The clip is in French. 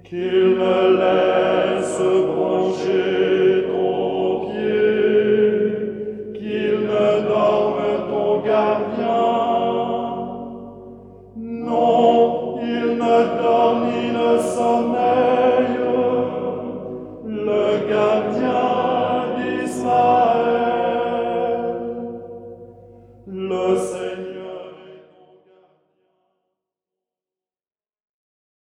qu'il ne laisse broncher ton pied, qu'il ne dorme ton gardien. Non, il ne dort ni